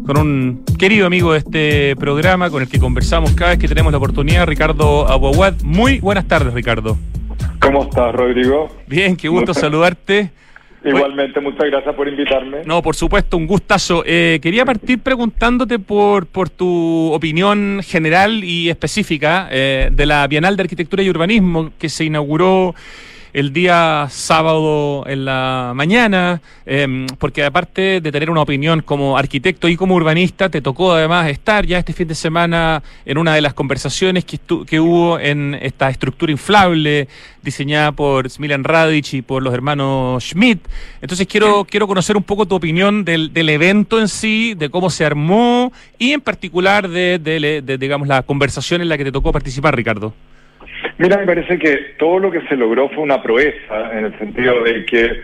con un querido amigo de este programa, con el que conversamos cada vez que tenemos la oportunidad, Ricardo Abouabad. Muy buenas tardes, Ricardo. ¿Cómo estás, Rodrigo? Bien, qué gusto saludarte. Igualmente, muchas gracias por invitarme. No, por supuesto, un gustazo. Quería partir preguntándote por tu opinión general y específica de la Bienal de Arquitectura y Urbanismo que se inauguró el día sábado en la mañana, porque aparte de tener una opinión como arquitecto y como urbanista, te tocó además estar ya este fin de semana en una de las conversaciones que hubo en esta estructura inflable diseñada por Smiljan Radic y por los hermanos Schmidt. Entonces quiero conocer un poco tu opinión del evento en sí, de cómo se armó y en particular de digamos, la conversación en la que te tocó participar, Ricardo. Mira, me parece que todo lo que se logró fue una proeza, en el sentido de que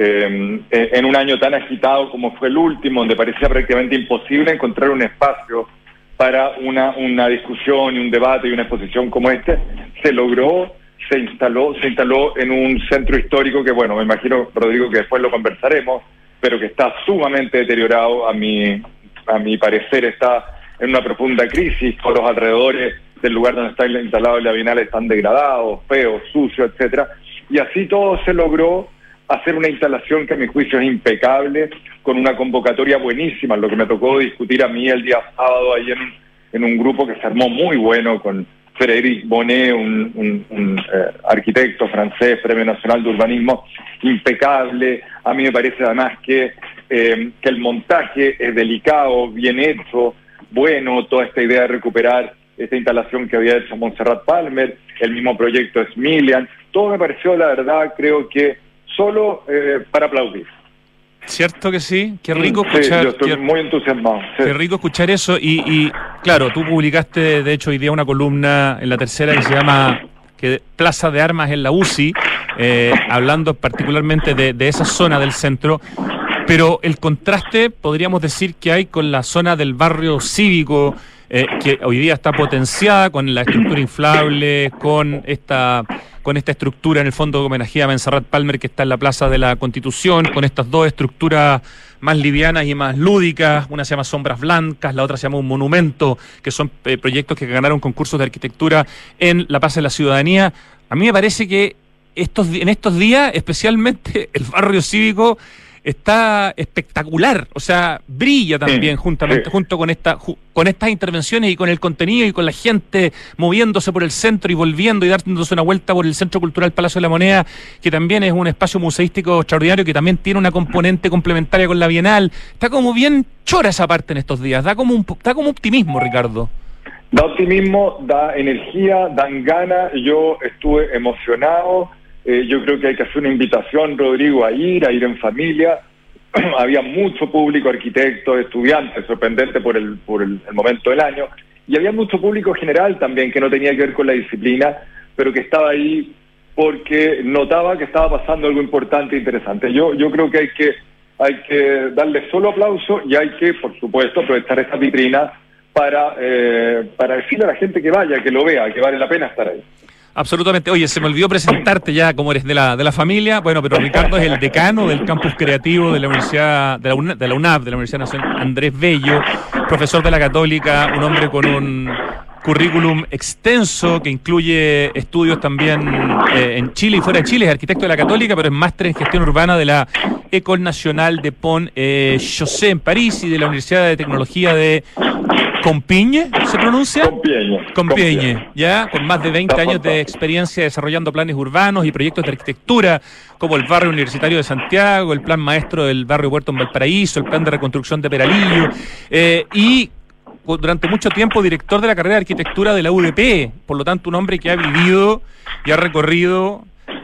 en un año tan agitado como fue el último, donde parecía prácticamente imposible encontrar un espacio para una discusión y un debate y una exposición como este, se logró, se instaló en un centro histórico que, bueno, me imagino, Rodrigo, que después lo conversaremos, pero que está sumamente deteriorado, a mi parecer está en una profunda crisis, por los alrededores del lugar donde está instalado la Bienal están degradados, feos, sucios, etcétera, y así todo se logró hacer una instalación que a mi juicio es impecable, con una convocatoria buenísima, lo que me tocó discutir a mí el día sábado ahí en un grupo que se armó muy bueno, con Frédéric Bonnet, un arquitecto francés, Premio Nacional de Urbanismo, impecable. A mí me parece además que el montaje es delicado, bien hecho, bueno, toda esta idea de recuperar esta instalación que había hecho Montserrat Palmer, el mismo proyecto Smiljan, todo me pareció, la verdad, creo que solo para aplaudir. ¿Cierto que sí? Qué rico escuchar. Sí, yo estoy muy entusiasmado. Sí. Qué rico escuchar eso y claro, tú publicaste de hecho hoy día una columna en La Tercera que se llama Plaza de Armas en la UCI, hablando particularmente de esa zona del centro, pero el contraste podríamos decir que hay con la zona del barrio cívico, que hoy día está potenciada con la estructura inflable, con esta estructura en el fondo que homenajea a Montserrat Palmer que está en la Plaza de la Constitución, con estas dos estructuras más livianas y más lúdicas, una se llama Sombras Blancas, la otra se llama Un Monumento, que son proyectos que ganaron concursos de arquitectura en la Plaza de la Ciudadanía. A mí me parece que en estos días, especialmente el barrio cívico, está espectacular, o sea, brilla también junto con estas intervenciones y con el contenido y con la gente moviéndose por el centro y volviendo y dándose una vuelta por el Centro Cultural Palacio de la Moneda, que también es un espacio museístico extraordinario, que también tiene una componente complementaria con la Bienal. Está como bien chora esa parte en estos días, da como optimismo, Ricardo. Da optimismo, da energía, dan ganas. Yo estuve emocionado. Yo creo que hay que hacer una invitación, Rodrigo, a ir en familia. Había mucho público, arquitectos, estudiantes, sorprendente por el momento del año, y había mucho público general también que no tenía que ver con la disciplina, pero que estaba ahí porque notaba que estaba pasando algo importante e interesante. Yo creo que hay que darle solo aplauso y hay que, por supuesto, aprovechar esta vitrina para decirle a la gente que vaya, que lo vea, que vale la pena estar ahí. Absolutamente. Oye, se me olvidó presentarte ya como eres de la familia. Bueno, pero Ricardo es el decano del campus creativo de la Universidad de la UNAV, de la Universidad Nacional Andrés Bello, profesor de la Católica, un hombre con un currículum extenso que incluye estudios también en Chile y fuera de Chile. Es arquitecto de la Católica, pero es máster en gestión urbana de la École Nationale de Pont-Chausset en París y de la Universidad de Tecnología de Compiègne, ¿se pronuncia? Compiègne, ya, con más de 20 años de experiencia desarrollando planes urbanos y proyectos de arquitectura, como el barrio universitario de Santiago, el plan maestro del barrio Puerto en Valparaíso, el plan de reconstrucción de Peralillo, y durante mucho tiempo director de la carrera de arquitectura de la UDP, por lo tanto un hombre que ha vivido y ha recorrido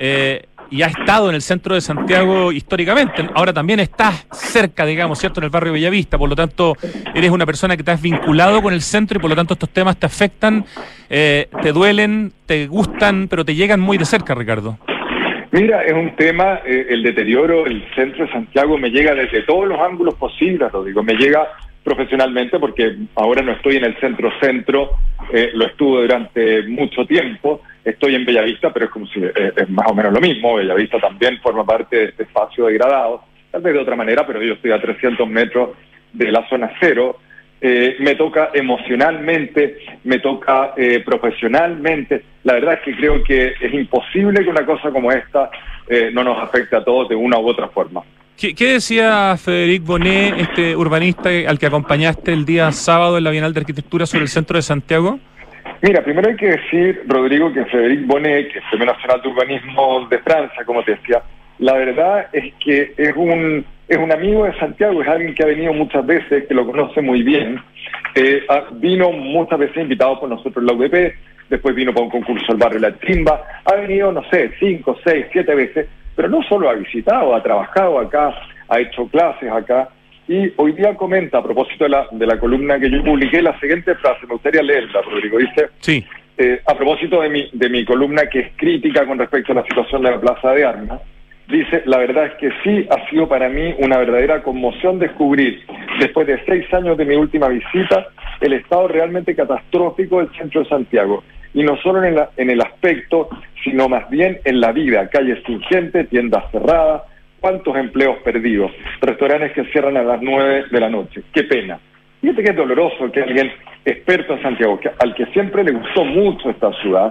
y ha estado en el centro de Santiago históricamente. Ahora también estás cerca, digamos, ¿cierto?, en el barrio Bellavista, por lo tanto eres una persona que te has vinculado con el centro y por lo tanto estos temas te afectan, te duelen, te gustan, pero te llegan muy de cerca, Ricardo. Mira, es un tema, el deterioro del centro de Santiago me llega desde todos los ángulos posibles, Rodrigo. Me llega profesionalmente porque ahora no estoy en el centro, lo estuve durante mucho tiempo. Estoy en Bellavista, pero es como si es más o menos lo mismo. Bellavista también forma parte de este espacio degradado, tal vez de otra manera, pero yo estoy a 300 metros de la zona cero. me toca emocionalmente, me toca profesionalmente. La verdad es que creo que es imposible que una cosa como esta no nos afecte a todos de una u otra forma. ¿Qué decía Frédéric Bonnet, este urbanista al que acompañaste el día sábado en la Bienal de Arquitectura sobre el centro de Santiago? Mira, primero hay que decir, Rodrigo, que Frédéric Bonnet, que es Premio Nacional de Urbanismo de Francia, como te decía, la verdad es que es un amigo de Santiago, es alguien que ha venido muchas veces, que lo conoce muy bien. Vino muchas veces invitado por nosotros en la UDP, después vino para un concurso al barrio La Chimba, ha venido, no sé, 5, 6, 7 veces, pero no solo ha visitado, ha trabajado acá, ha hecho clases acá, y hoy día comenta, a propósito de la columna que yo publiqué, la siguiente frase, me gustaría leerla, Rodrigo, dice, sí. A propósito de mi columna que es crítica con respecto a la situación de la Plaza de Armas, dice, la verdad es que sí ha sido para mí una verdadera conmoción descubrir, después de 6 años de mi última visita, el estado realmente catastrófico del centro de Santiago. Y no solo en el aspecto, sino más bien en la vida. Calles sin gente, tiendas cerradas, cuántos empleos perdidos, restaurantes que cierran a las 9 de la noche. Qué pena. Fíjate que es doloroso que alguien experto en Santiago, al que siempre le gustó mucho esta ciudad,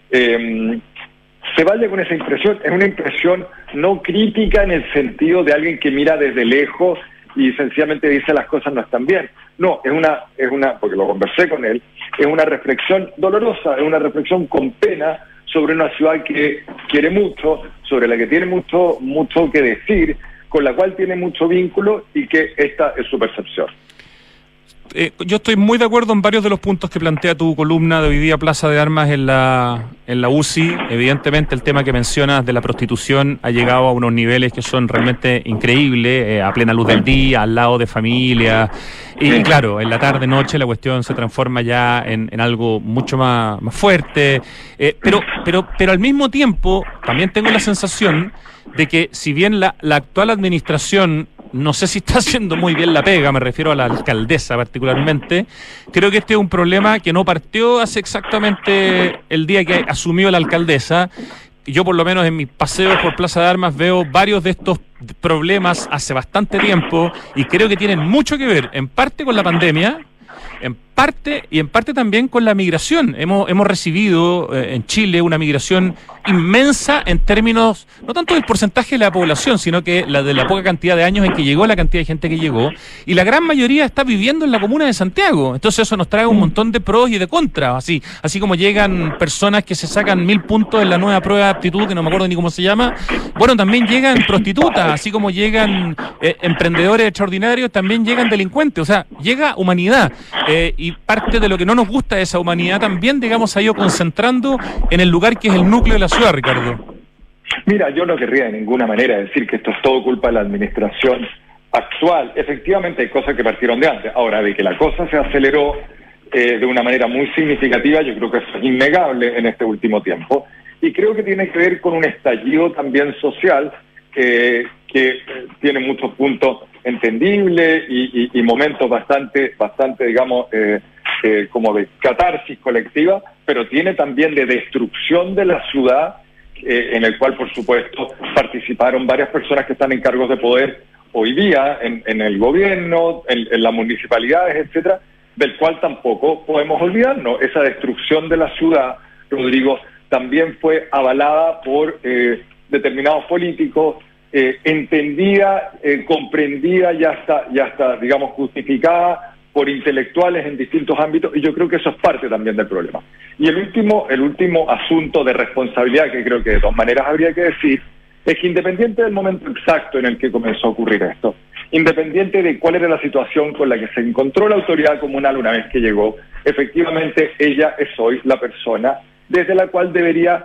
se vaya con esa impresión. Es una impresión no crítica en el sentido de alguien que mira desde lejos y sencillamente dice las cosas no están bien. No, es una, porque lo conversé con él, es una reflexión dolorosa, es una reflexión con pena sobre una ciudad que quiere mucho, sobre la que tiene mucho que decir, con la cual tiene mucho vínculo y que esta es su percepción. Yo estoy muy de acuerdo en varios de los puntos que plantea tu columna de hoy día Plaza de Armas en la UCI. Evidentemente el tema que mencionas de la prostitución ha llegado a unos niveles que son realmente increíbles, a plena luz del día, al lado de familias, y claro, en la tarde, noche la cuestión se transforma ya en algo mucho más fuerte, pero al mismo tiempo también tengo la sensación de que si bien la actual administración no sé si está haciendo muy bien la pega, me refiero a la alcaldesa particularmente, creo que este es un problema que no partió hace exactamente el día que asumió la alcaldesa. Yo por lo menos en mis paseos por Plaza de Armas veo varios de estos problemas hace bastante tiempo y creo que tienen mucho que ver, en parte con la pandemia, en parte también con la migración. Hemos recibido en Chile una migración inmensa en términos, no tanto del porcentaje de la población, sino que de la poca cantidad de años en que llegó, la cantidad de gente que llegó, y la gran mayoría está viviendo en la comuna de Santiago. Entonces eso nos trae un montón de pros y de contras, así como llegan personas que se sacan 1000 puntos en la nueva prueba de aptitud, que no me acuerdo ni cómo se llama. Bueno, también llegan prostitutas, así como llegan emprendedores extraordinarios, también llegan delincuentes, o sea, llega humanidad, y parte de lo que no nos gusta de esa humanidad también, digamos, ha ido concentrando en el lugar que es el núcleo de la ciudad, Ricardo. Mira, yo no querría de ninguna manera decir que esto es todo culpa de la administración actual. Efectivamente hay cosas que partieron de antes. Ahora, de que la cosa se aceleró de una manera muy significativa, yo creo que eso es innegable en este último tiempo. Y creo que tiene que ver con un estallido también social que tiene muchos puntos entendibles y momentos bastante, digamos, como de catarsis colectiva, pero tiene también de destrucción de la ciudad, en el cual, por supuesto, participaron varias personas que están en cargos de poder hoy día en el gobierno, en las municipalidades, etcétera, del cual tampoco podemos olvidarnos. Esa destrucción de la ciudad, Rodrigo, también fue avalada por determinados políticos, entendida, comprendida, ya está, digamos, justificada por intelectuales en distintos ámbitos, y yo creo que eso es parte también del problema. Y el último asunto de responsabilidad que creo que de todas maneras habría que decir es que, independiente del momento exacto en el que comenzó a ocurrir esto, independiente de cuál era la situación con la que se encontró la autoridad comunal una vez que llegó, efectivamente ella es hoy la persona desde la cual debería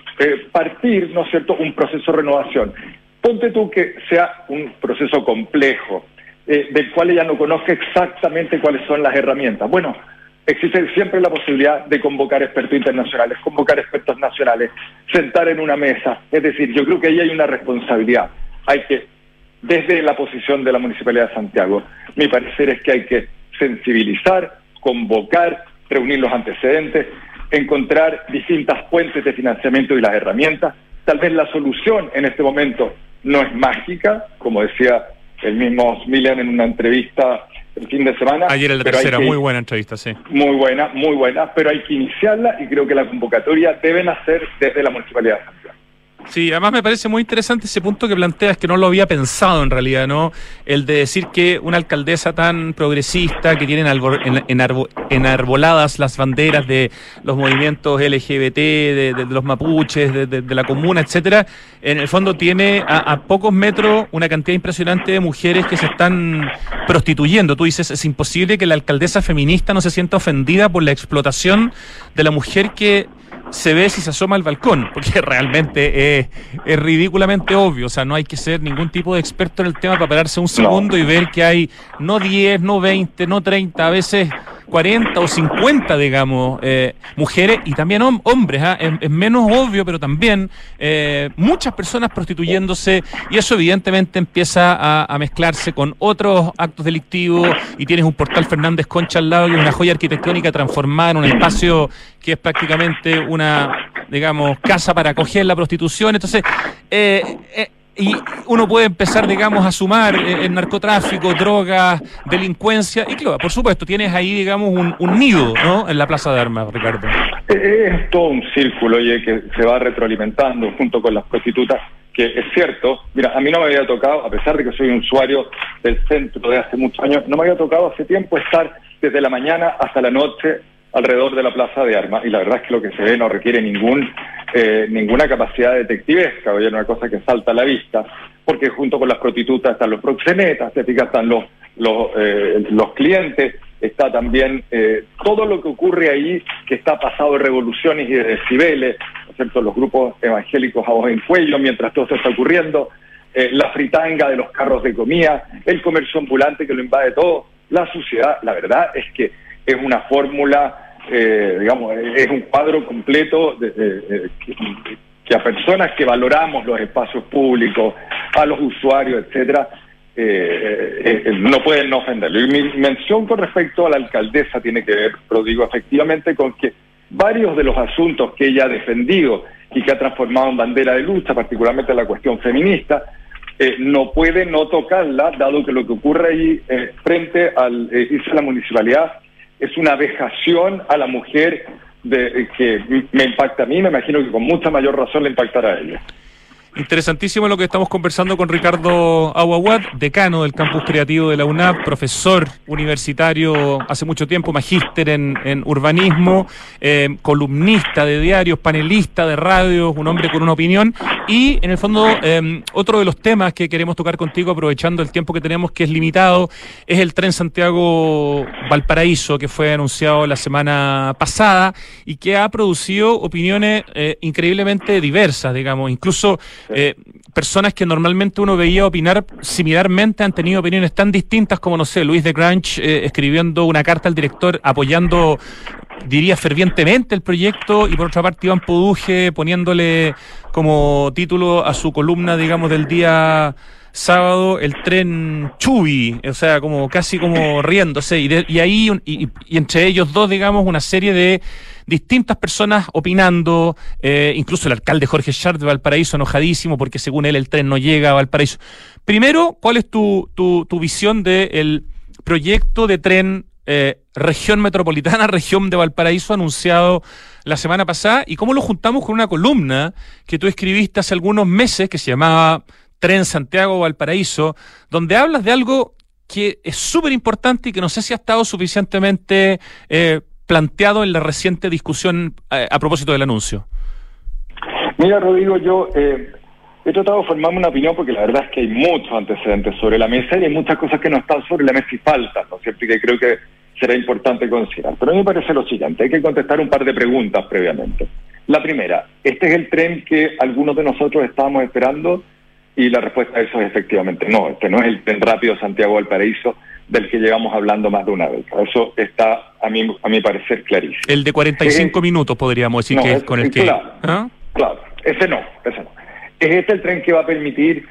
partir, ¿no es cierto?, un proceso de renovación. Ponte tú que sea un proceso complejo, del cual ella no conozca exactamente cuáles son las herramientas. Bueno, existe siempre la posibilidad de convocar expertos internacionales, convocar expertos nacionales, sentar en una mesa. Es decir, yo creo que ahí hay una responsabilidad. Hay que, desde la posición de la Municipalidad de Santiago, mi parecer es que hay que sensibilizar, convocar, reunir los antecedentes, encontrar distintas fuentes de financiamiento y las herramientas. Tal vez la solución en este momento no es mágica, como decía el mismo Milian en una entrevista el fin de semana. Ayer en la tercera, muy buena entrevista, sí. Muy buena, pero hay que iniciarla y creo que la convocatoria deben hacer desde la Municipalidad de Santiago. Sí, además me parece muy interesante ese punto que planteas, que no lo había pensado en realidad, ¿no? El de decir que una alcaldesa tan progresista, que tiene enarboladas las banderas de los movimientos LGBT, de los mapuches, de la comuna, etcétera, en el fondo tiene a pocos metros una cantidad impresionante de mujeres que se están prostituyendo. Tú dices, es imposible que la alcaldesa feminista no se sienta ofendida por la explotación de la mujer que se ve si se asoma al balcón, porque realmente es ridículamente obvio. O sea, no hay que ser ningún tipo de experto en el tema para pararse un segundo y ver que hay no 10, no 20, no 30, a veces 40 o 50, digamos, mujeres y también hombres. Es menos obvio, pero también muchas personas prostituyéndose, y eso evidentemente empieza a mezclarse con otros actos delictivos, y tienes un Portal Fernández Concha al lado, que es una joya arquitectónica transformada en un espacio que es prácticamente una, digamos, casa para acoger la prostitución. Entonces, y uno puede empezar, digamos, a sumar el narcotráfico, drogas, delincuencia, y claro, por supuesto, tienes ahí, digamos, un nido, ¿no?, en la Plaza de Armas, Ricardo. Es todo un círculo, oye, que se va retroalimentando junto con las prostitutas, que es cierto. Mira, a mí no me había tocado, a pesar de que soy un usuario del centro de hace muchos años, no me había tocado hace tiempo estar desde la mañana hasta la noche alrededor de la Plaza de Armas, y la verdad es que lo que se ve no requiere ninguna capacidad detectivesca, oye, una cosa que salta a la vista, porque junto con las prostitutas están los proxenetas, te fijas, están los clientes, está también todo lo que ocurre ahí, que está pasado de revoluciones y de decibeles, ¿no es cierto?, los grupos evangélicos a voz en cuello mientras todo esto está ocurriendo, la fritanga de los carros de comida, el comercio ambulante que lo invade todo, la suciedad. La verdad es que es una fórmula, digamos, es un cuadro completo que a personas que valoramos los espacios públicos, a los usuarios, etcétera, no pueden no ofenderlo. Y mi mención con respecto a la alcaldesa tiene que ver, pero digo, efectivamente, con que varios de los asuntos que ella ha defendido y que ha transformado en bandera de lucha, particularmente la cuestión feminista, no puede no tocarla, dado que lo que ocurre ahí frente al dice la municipalidad es una vejación a la mujer que me impacta a mí, me imagino que con mucha mayor razón le impactará a ella. Interesantísimo lo que estamos conversando con Ricardo Aguaguad, decano del Campus Creativo de la UNAV, profesor universitario hace mucho tiempo, magíster en urbanismo, columnista de diarios, panelista de radios, un hombre con una opinión. Y en el fondo, otro de los temas que queremos tocar contigo, aprovechando el tiempo que tenemos, que es limitado, es el tren Santiago-Valparaíso, que fue anunciado la semana pasada y que ha producido opiniones increíblemente diversas, digamos, incluso personas que normalmente uno veía opinar similarmente han tenido opiniones tan distintas como, no sé, Luis de Grange escribiendo una carta al director apoyando, diría, fervientemente el proyecto, y por otra parte Iván Poduje poniéndole como título a su columna, digamos, del día sábado, el tren Chubi, o sea, como casi como riéndose, y ahí y entre ellos dos, digamos, una serie de distintas personas opinando, incluso el alcalde Jorge Char de Valparaíso enojadísimo porque según él el tren no llega a Valparaíso. Primero, ¿cuál es tu visión del proyecto de tren región metropolitana, región de Valparaíso, anunciado la semana pasada, y cómo lo juntamos con una columna que tú escribiste hace algunos meses que se llamaba Tren Santiago-Valparaíso, donde hablas de algo que es súper importante y que no sé si ha estado suficientemente planteado en la reciente discusión a propósito del anuncio? Mira, Rodrigo, yo he tratado de formarme una opinión porque la verdad es que hay muchos antecedentes sobre la mesa y hay muchas cosas que no están sobre la mesa y faltan, ¿no es cierto?, y que creo que será importante considerar. Pero a mí me parece lo siguiente, hay que contestar un par de preguntas previamente. La primera, ¿este es el tren que algunos de nosotros estábamos esperando? Y la respuesta a eso es efectivamente no. Este no es el tren rápido Santiago-Valparaíso del que llevamos hablando más de una década. Eso está, a mi parecer, clarísimo. El de 45 minutos, podríamos decir, no, que es con el que... Claro, ¿ah? Claro, ese no. Es este el tren que va a permitir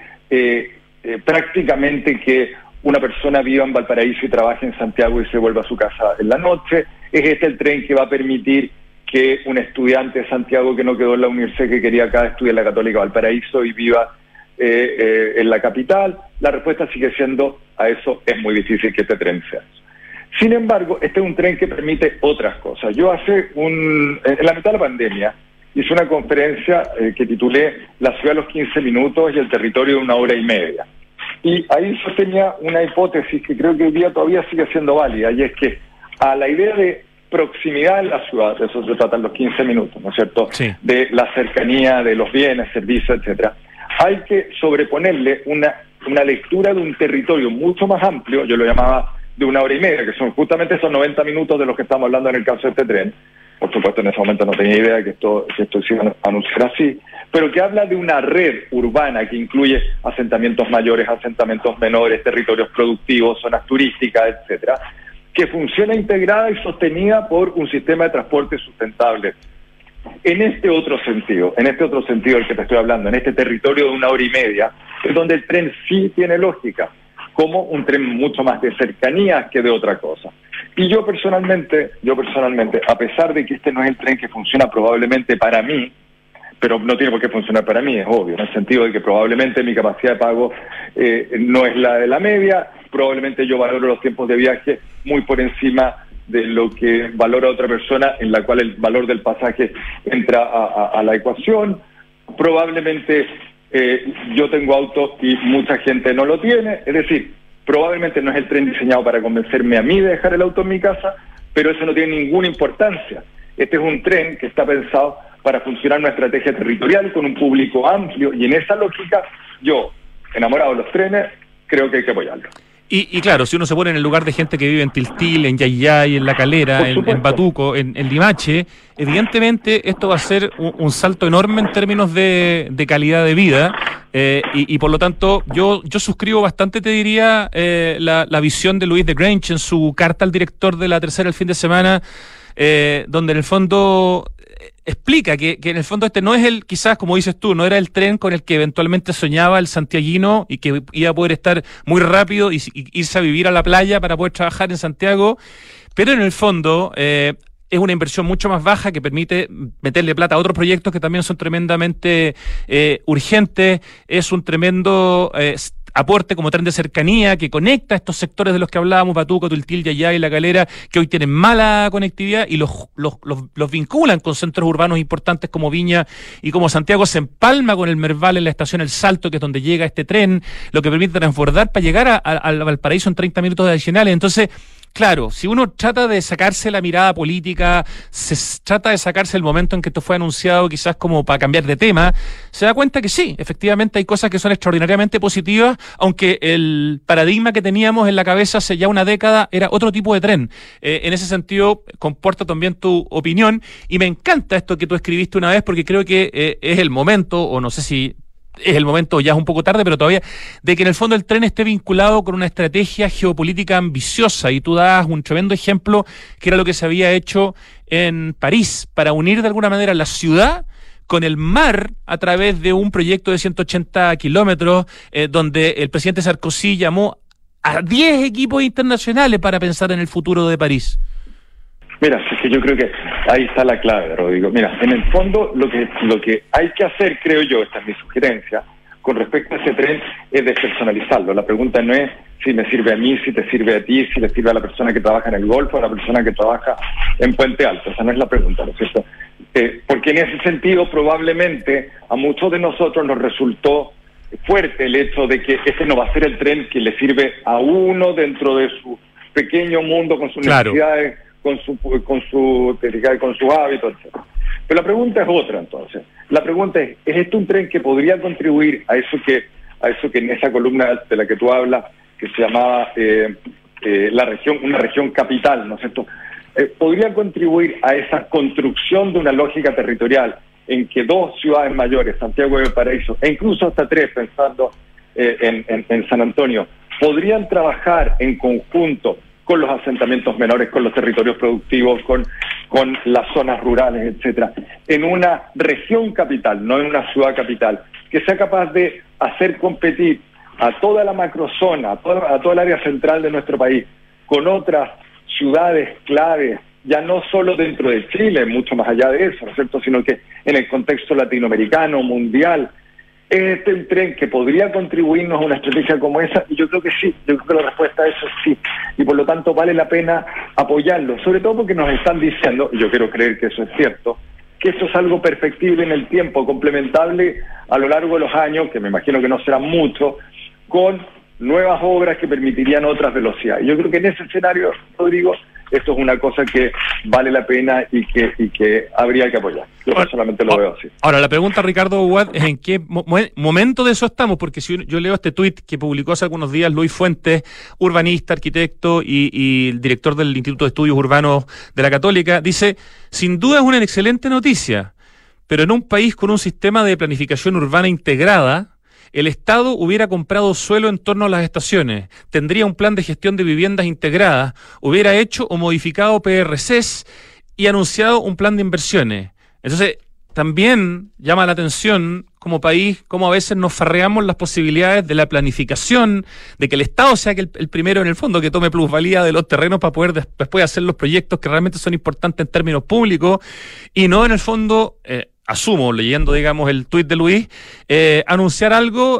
prácticamente que una persona viva en Valparaíso y trabaje en Santiago y se vuelva a su casa en la noche. Es este el tren que va a permitir que un estudiante de Santiago que no quedó en la universidad que quería acá estudie en la Católica Valparaíso y viva en la capital. La respuesta sigue siendo: a eso es muy difícil que este tren sea. Sin embargo, este es un tren que permite otras cosas. Yo en la mitad de la pandemia hice una conferencia que titulé La ciudad de los 15 minutos y el territorio de 1 hora y media. Y ahí sostenía una hipótesis que creo que hoy día todavía sigue siendo válida, y es que a la idea de proximidad en la ciudad, de eso se tratan los 15 minutos, ¿no es cierto? Sí. De la cercanía, de los bienes, servicios, etcétera. Hay que sobreponerle una lectura de un territorio mucho más amplio, yo lo llamaba de 1 hora y media, que son justamente esos 90 minutos de los que estamos hablando en el caso de este tren. Por supuesto, en ese momento no tenía idea que esto se iba a anunciar así, pero que habla de una red urbana que incluye asentamientos mayores, asentamientos menores, territorios productivos, zonas turísticas, etcétera, que funciona integrada y sostenida por un sistema de transporte sustentable. En este otro sentido del que te estoy hablando, en este territorio de 1 hora y media, es donde el tren sí tiene lógica, como un tren mucho más de cercanía que de otra cosa. Y yo personalmente, a pesar de que este no es el tren que funciona probablemente para mí, pero no tiene por qué funcionar para mí, es obvio, en el sentido de que probablemente mi capacidad de pago no es la de la media, probablemente yo valoro los tiempos de viaje muy por encima de lo que valora otra persona, en la cual el valor del pasaje entra a la ecuación. Probablemente yo tengo auto y mucha gente no lo tiene, es decir, probablemente no es el tren diseñado para convencerme a mí de dejar el auto en mi casa, pero eso no tiene ninguna importancia. Este es un tren que está pensado para funcionar una estrategia territorial con un público amplio, y en esa lógica, yo, enamorado de los trenes, creo que hay que apoyarlo. Y claro, si uno se pone en el lugar de gente que vive en Tiltil, en Yayay, en La Calera, en Batuco, en Limache, evidentemente esto va a ser un salto enorme en términos de calidad de vida, y por lo tanto yo suscribo bastante, te diría, la visión de Louis de Grange en su carta al director de La Tercera el fin de semana, donde en el fondo explica que en el fondo este no es quizás, como dices tú, no era el tren con el que eventualmente soñaba el santiaguino y que iba a poder estar muy rápido y irse a vivir a la playa para poder trabajar en Santiago, pero en el fondo es una inversión mucho más baja que permite meterle plata a otros proyectos que también son tremendamente urgentes. Es un tremendo aporte como tren de cercanía que conecta estos sectores de los que hablábamos, Batuco, Tiltil, Yayay y La Calera, que hoy tienen mala conectividad, y los vinculan con centros urbanos importantes como Viña y como Santiago. Se empalma con el Merval en la estación El Salto, que es donde llega este tren, lo que permite transbordar para llegar al Valparaíso en 30 minutos adicionales. Entonces, claro, si uno trata de sacarse la mirada política, se trata de sacarse el momento en que esto fue anunciado quizás como para cambiar de tema, se da cuenta que sí, efectivamente hay cosas que son extraordinariamente positivas, aunque el paradigma que teníamos en la cabeza hace ya una década era otro tipo de tren. En ese sentido, comporta también tu opinión, y me encanta esto que tú escribiste una vez, porque creo que es el momento, o no sé si es el momento, ya es un poco tarde, pero todavía, de que en el fondo el tren esté vinculado con una estrategia geopolítica ambiciosa, y tú das un tremendo ejemplo, que era lo que se había hecho en París, para unir de alguna manera la ciudad con el mar a través de un proyecto de 180 kilómetros, donde el presidente Sarkozy llamó a 10 equipos internacionales para pensar en el futuro de París. Mira, es que yo creo que ahí está la clave, Rodrigo. Mira, en el fondo lo que hay que hacer, creo yo, esta es mi sugerencia, con respecto a ese tren, es despersonalizarlo. La pregunta no es si me sirve a mí, si te sirve a ti, si le sirve a la persona que trabaja en el Golfo, a la persona que trabaja en Puente Alto. Esa no es la pregunta, ¿no es cierto? Porque en ese sentido probablemente a muchos de nosotros nos resultó fuerte el hecho de que este no va a ser el tren que le sirve a uno dentro de su pequeño mundo, con sus necesidades, con su hábito, etc. Pero la pregunta es otra, entonces. La pregunta es este un tren que podría contribuir a eso que en esa columna de la que tú hablas, que se llamaba una región capital, ¿no es cierto? Podría contribuir a esa construcción de una lógica territorial en que dos ciudades mayores, Santiago y Valparaíso, e incluso hasta tres, pensando en San Antonio, podrían trabajar en conjunto con los asentamientos menores, con los territorios productivos, con las zonas rurales, etcétera, en una región capital, no en una ciudad capital, que sea capaz de hacer competir a toda la macrozona, a toda el área central de nuestro país, con otras ciudades claves, ya no solo dentro de Chile, mucho más allá de eso, ¿no es cierto?, sino que en el contexto latinoamericano, mundial, ¿Es este un tren que podría contribuirnos a una estrategia como esa? Y yo creo que sí, yo creo que la respuesta a eso es sí. Y por lo tanto vale la pena apoyarlo, sobre todo porque nos están diciendo, y yo quiero creer que eso es cierto, que esto es algo perfectible en el tiempo, complementable a lo largo de los años, que me imagino que no serán muchos, con nuevas obras que permitirían otras velocidades. Yo creo que en ese escenario, Rodrigo, esto es una cosa que vale la pena y que habría que apoyar. Yo personalmente lo veo así. Ahora, la pregunta, Ricardo Huguet, es en qué momento de eso estamos, porque si yo leo este tuit que publicó hace algunos días Luis Fuentes, urbanista, arquitecto y el director del Instituto de Estudios Urbanos de la Católica, dice, sin duda es una excelente noticia, pero en un país con un sistema de planificación urbana integrada, el Estado hubiera comprado suelo en torno a las estaciones, tendría un plan de gestión de viviendas integradas, hubiera hecho o modificado PRCs y anunciado un plan de inversiones. Entonces, también llama la atención como país cómo a veces nos farreamos las posibilidades de la planificación, de que el Estado sea el primero en el fondo que tome plusvalía de los terrenos para poder después hacer los proyectos que realmente son importantes en términos públicos y no en el fondo... asumo, leyendo, digamos, el tuit de Luis, anunciar algo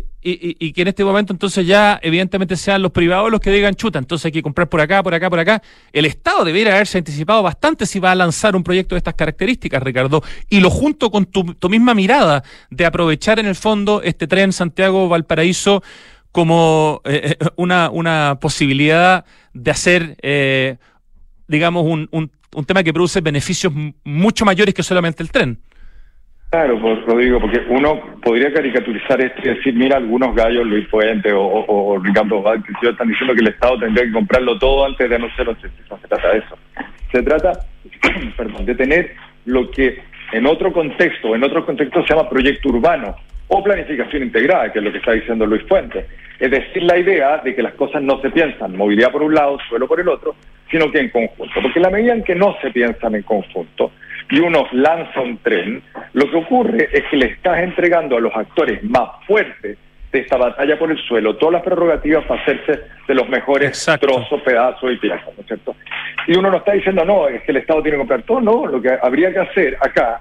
y que en este momento entonces ya evidentemente sean los privados los que digan chuta, entonces hay que comprar por acá, por acá, por acá. El Estado debería haberse anticipado bastante si va a lanzar un proyecto de estas características, Ricardo, y lo junto con tu misma mirada de aprovechar en el fondo este tren Santiago-Valparaíso como una posibilidad de hacer, digamos, un tema que produce beneficios mucho mayores que solamente el tren. Claro, pues, Rodrigo, porque uno podría caricaturizar esto y decir, mira, algunos gallos, Luis Fuente o Ricardo Huguet, que están diciendo que el Estado tendría que comprarlo todo antes de anunciarlo. No se trata de eso. Se trata, de tener lo que en otro contexto se llama proyecto urbano o planificación integrada, que es lo que está diciendo Luis Fuente. Es decir, la idea de que las cosas no se piensan movilidad por un lado, suelo por el otro, sino que en conjunto. Porque en la medida en que no se piensan en conjunto y uno lanza un tren, lo que ocurre es que le estás entregando a los actores más fuertes de esta batalla por el suelo todas las prerrogativas para hacerse de los mejores trozos, pedazos y piezas, ¿no es cierto? Y uno no está diciendo, no, es que el Estado tiene que comprar todo, no, lo que habría que hacer acá,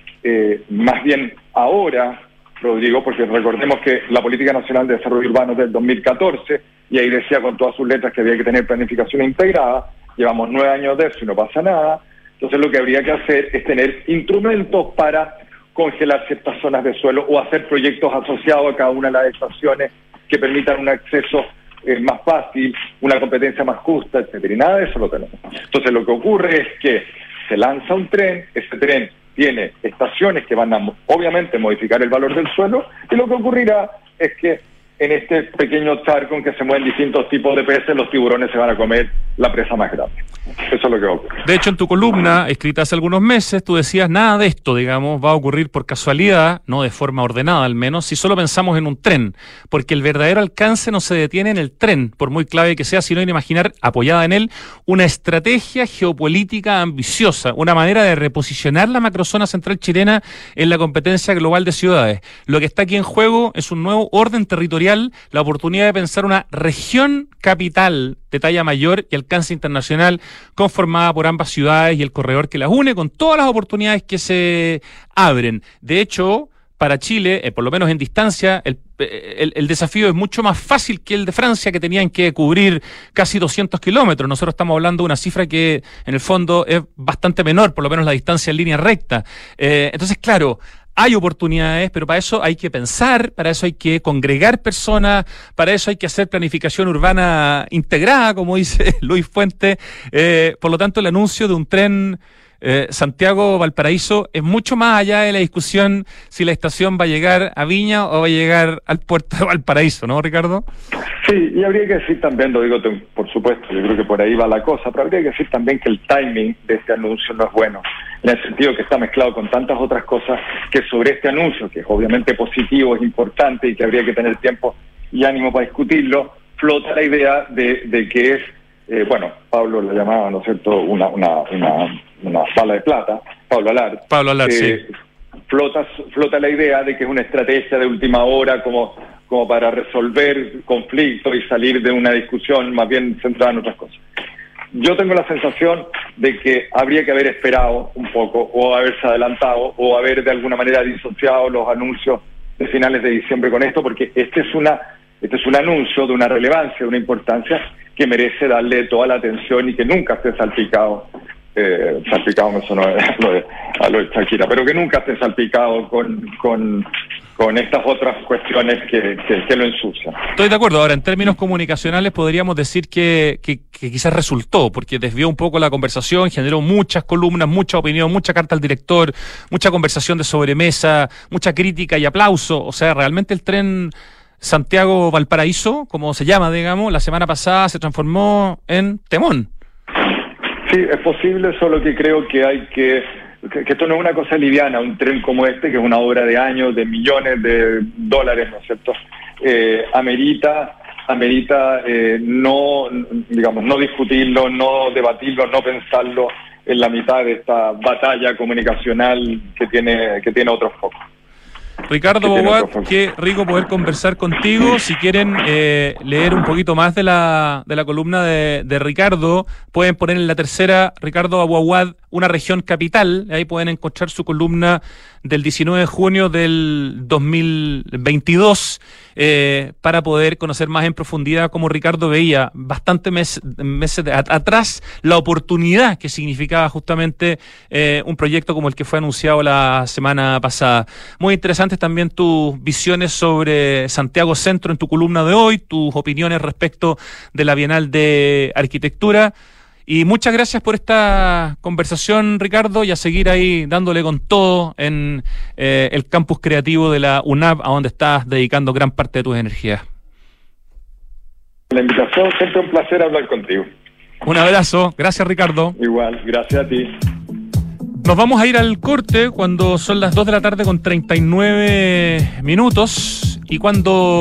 más bien ahora, Rodrigo, porque recordemos que la Política Nacional de Desarrollo Urbano es del 2014, y ahí decía con todas sus letras que había que tener planificación integrada, llevamos 9 años de eso y no pasa nada. Entonces lo que habría que hacer es tener instrumentos para congelar ciertas zonas de suelo o hacer proyectos asociados a cada una de las estaciones que permitan un acceso más fácil, una competencia más justa, etcétera. Y nada de eso lo tenemos. Entonces lo que ocurre es que se lanza un tren, ese tren tiene estaciones que van a obviamente modificar el valor del suelo, y lo que ocurrirá es que en este pequeño charco en que se mueven distintos tipos de peces, los tiburones se van a comer la presa más grande. Eso es lo que ocurre. De hecho, en tu columna, escrita hace algunos meses, tú decías, nada de esto, digamos, va a ocurrir por casualidad, no de forma ordenada al menos, si solo pensamos en un tren, porque el verdadero alcance no se detiene en el tren, por muy clave que sea, sino en imaginar, apoyada en él, una estrategia geopolítica ambiciosa, una manera de reposicionar la macrozona central chilena en la competencia global de ciudades. Lo que está aquí en juego es un nuevo orden territorial, la oportunidad de pensar una región capital de talla mayor y alcance internacional, conformada por ambas ciudades y el corredor que las une, con todas las oportunidades que se abren. De hecho, para Chile, por lo menos en distancia, el desafío es mucho más fácil que el de Francia, que tenían que cubrir casi 200 kilómetros. Nosotros estamos hablando de una cifra que, en el fondo, es bastante menor, por lo menos la distancia en línea recta. Entonces, claro, hay oportunidades, pero para eso hay que pensar, para eso hay que congregar personas, para eso hay que hacer planificación urbana integrada, como dice Luis Fuente. Por lo tanto, el anuncio de un tren Santiago-Valparaíso es mucho más allá de la discusión si la estación va a llegar a Viña o va a llegar al puerto de Valparaíso, ¿no, Ricardo? Sí, y habría que decir también, lo digo por supuesto, yo creo que por ahí va la cosa, pero habría que decir también que el timing de este anuncio no es bueno, en el sentido que está mezclado con tantas otras cosas que sobre este anuncio, que es obviamente positivo, es importante y que habría que tener tiempo y ánimo para discutirlo, flota la idea de que es, Pablo la llamaba, ¿no es cierto?, una bala de plata, Pablo Alard, sí. Flota la idea de que es una estrategia de última hora como para resolver conflictos y salir de una discusión más bien centrada en otras cosas. Yo tengo la sensación de que habría que haber esperado un poco, o haberse adelantado, o haber de alguna manera disociado los anuncios finales de diciembre con esto, porque este es un anuncio de una relevancia, de una importancia que merece darle toda la atención y que nunca esté salpicado. Salpicado me sonó a lo de Shakira, pero que nunca esté salpicado con estas otras cuestiones que lo ensucian. Estoy de acuerdo. Ahora, en términos comunicacionales podríamos decir que quizás resultó, porque desvió un poco la conversación, generó muchas columnas, mucha opinión, mucha carta al director, mucha conversación de sobremesa, mucha crítica y aplauso. O sea, realmente el tren Santiago-Valparaíso, como se llama, digamos, la semana pasada se transformó en temón. Sí, es posible, solo que creo que hay que esto no es una cosa liviana, un tren como este, que es una obra de años, de millones de dólares, ¿no es cierto? Amerita no discutirlo, no debatirlo, no pensarlo en la mitad de esta batalla comunicacional que tiene otros focos. Ricardo Bouat, qué rico poder conversar contigo. Si quieren leer un poquito más de la columna de Ricardo, pueden poner en la tercera Ricardo Bouat, una región capital. Ahí pueden encontrar su columna del 19 de junio del 2022 para poder conocer más en profundidad cómo Ricardo veía bastantes meses atrás la oportunidad que significaba justamente un proyecto como el que fue anunciado la semana pasada. Muy interesantes también tus visiones sobre Santiago Centro en tu columna de hoy, tus opiniones respecto de la Bienal de Arquitectura. Y muchas gracias por esta conversación, Ricardo, y a seguir ahí dándole con todo en el campus creativo de la UNAV, a donde estás dedicando gran parte de tus energías. La invitación, siempre un placer hablar contigo. Un abrazo, gracias, Ricardo. Igual, gracias a ti. Nos vamos a ir al corte cuando son las 2 de la tarde con 39 minutos y cuando